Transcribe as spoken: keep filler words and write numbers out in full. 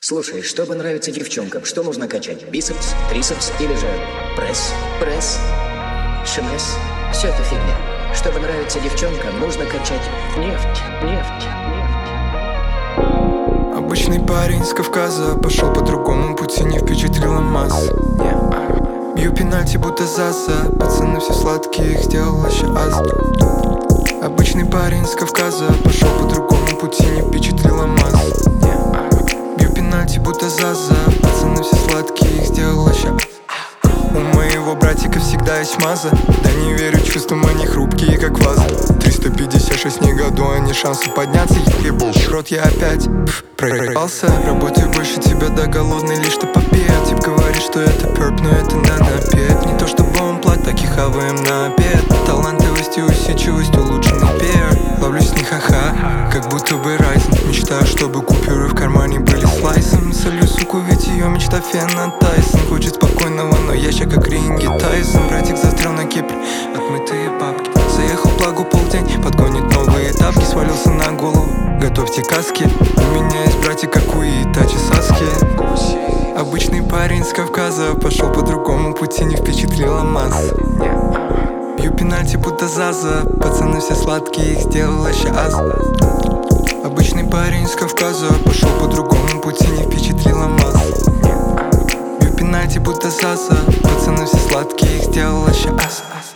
Слушай, чтобы нравиться девчонкам, что нужно качать? Бицепс, трицепс или же пресс, пресс, шмес? Все это фигня. Чтобы нравиться девчонкам, нужно качать нефть, нефть, нефть. Обычный парень с Кавказа пошел по другому пути, не впечатлила масса. Бью пенальти, будто Заза. Пацаны все сладкие, их сделал вообще Аза. Обычный парень с Кавказа пошел по другому пути, не впечатлила масса. Бью пенальти, будто Заза. Пацаны все сладкие, их сделал вообще. У моего братика всегда есть маза. Да не верю чувствам, они хрупкие, как ваза. Триста пятьдесят шесть не году, а не шансы подняться. Ебал рот, я опять пф, проигрался. Работаю больше тебя, да голодный лишь ты попей. Тип говорит, что это перп, но это на напед. Не то чтобы он плат, так и хаваем на обед. Талантливость и усидчивость улучшенный пер. Ловлюсь не ха-ха, как будто бы Райзен. Мечтаю, чтобы купюры в кармане были слайсом. Солью суку, ведь ее мечта Фена Тайсон. Хочет спокойного, но я ща как ринги Тайсон. Братик застрял на Кипре, отмытые папки. Заехал в Плагу полдень, подгонит новые тапки. Свалился на голову, готовьте каски. У меня есть братик, как у Итачи Саски. Обычный парень с Кавказа пошел по другому пути, не впечатлила масса. Бью пенальти, будто Заза. Пацаны все сладкие, их сделала ща Аза. Обычный парень с Кавказа пошел по другому пути, не впечатлила масса. Бью пенальти, будто Заза. Пацаны все сладкие, их сделала ща Аза.